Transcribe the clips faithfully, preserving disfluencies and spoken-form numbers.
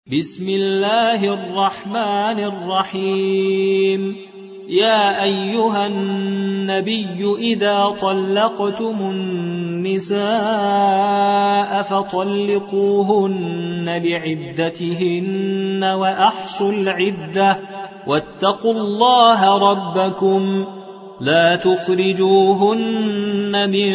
بسم الله الرحمن الرحيم. يا أيها النبي إذا طلقتم النساء فطلقوهن لعدتهن وأحصوا العدة واتقوا الله ربكم لا تخرجوهن من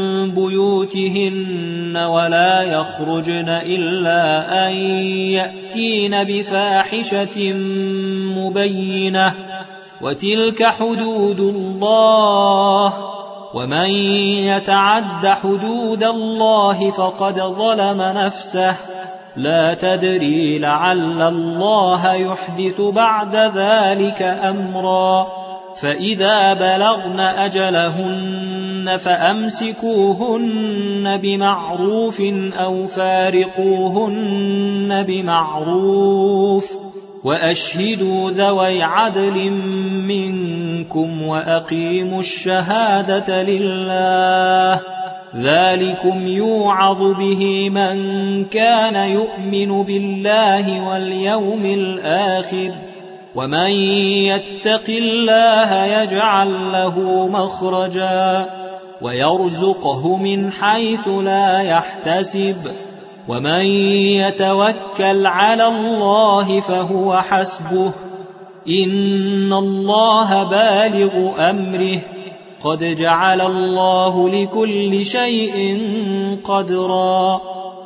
بيوتهن ولا يخرجن إلا أن يأتين بفاحشة مبينة وتلك حدود الله ومن يتعد حدود الله فقد ظلم نفسه لا تدري لعل الله يحدث بعد ذلك أمرا فإذا بلغن أجلهن فأمسكوهن بمعروف أو فارقوهن بمعروف وأشهدوا ذوي عدل منكم وأقيموا الشهادة لله ذلكم يوعظ به من كان يؤمن بالله واليوم الآخر ومن يتق الله يجعل له مخرجا ويرزقه من حيث لا يحتسب ومن يتوكل على الله فهو حسبه إن الله بالغ أمره قد جعل الله لكل شيء قدرا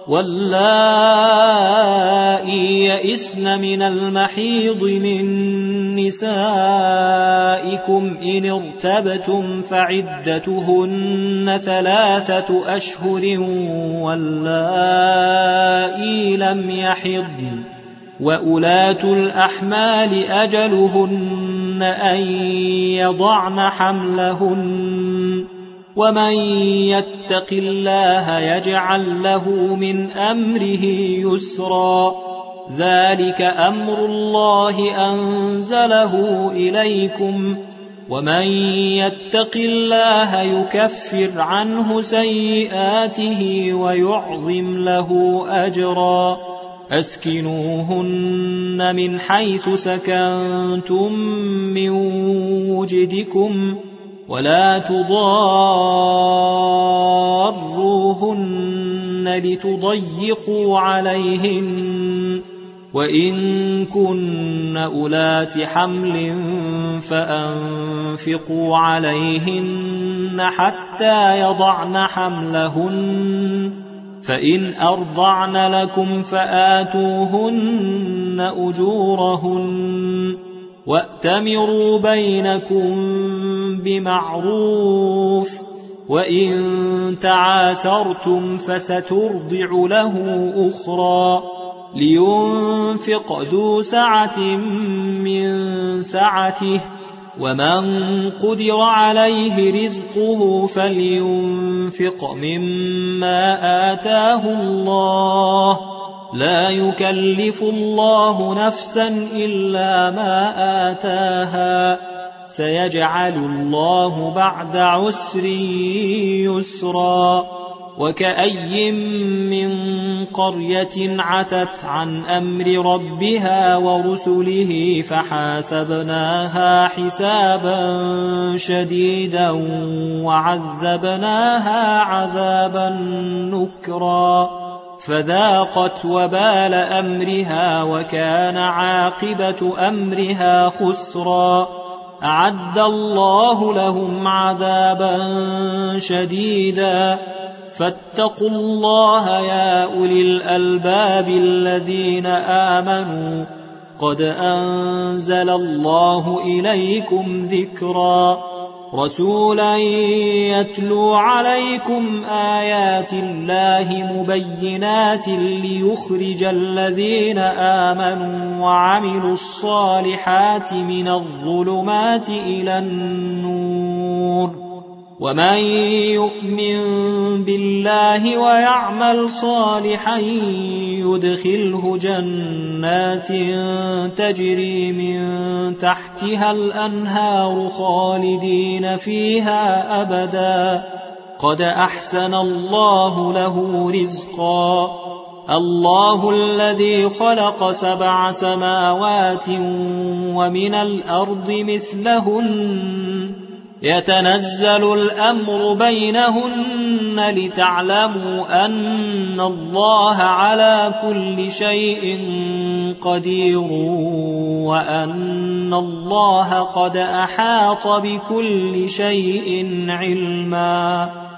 واللائي يئسن من المحيض من نسائكم إن ارتبتم فعدتهن ثلاثة أشهر واللائي لم يحضن وأولاة الأحمال أجلهن أن يضعن حملهن ومن يتق الله يجعل له من أمره يسرا ذلك أمر الله أنزله إليكم ومن يتق الله يكفر عنه سيئاته ويعظم له أجرا أسكنوهن من حيث سكنتم من وجدكم ولا تضاروهن لتضيقوا عليهن وإن كن أولات حمل فأنفقوا عليهن حتى يضعن حملهن فإن أرضعن لكم فآتوهن أجورهن وأتمروا بينكم بمعروف وإن تعاسرتم فسترضع له أخرى لينفق ذو سعة من سعته ومن قدر عليه رزقه فلينفق مما آتاه الله لا يكلف الله نفسا إلا ما آتاها سيجعل الله بعد عسر يسرا وكأي من قرية عتت عن أمر ربها ورسله فحاسبناها حسابا شديدا وعذبناها عذابا نكرا فذاقت وبال أمرها وكان عاقبة أمرها خسرا أعد الله لهم عذابا شديدا فاتقوا الله يا أولي الألباب الذين آمنوا قد أنزل الله إليكم ذكرا رسولا يتلو عليكم آيات الله مبينات ليخرج الذين آمنوا وعملوا الصالحات من الظلمات إلى النور ومن يؤمن بالله ويعمل صالحا يدخله جنات تجري من تحتها الأنهار خالدين فيها أبدا قد أحسن الله له رزقا الله الذي خلق سبع سماوات ومن الأرض مثلهن يتنزل الأمر بينهن لتعلموا أن الله على كل شيء قدير وأن الله قد أحاط بكل شيء علما.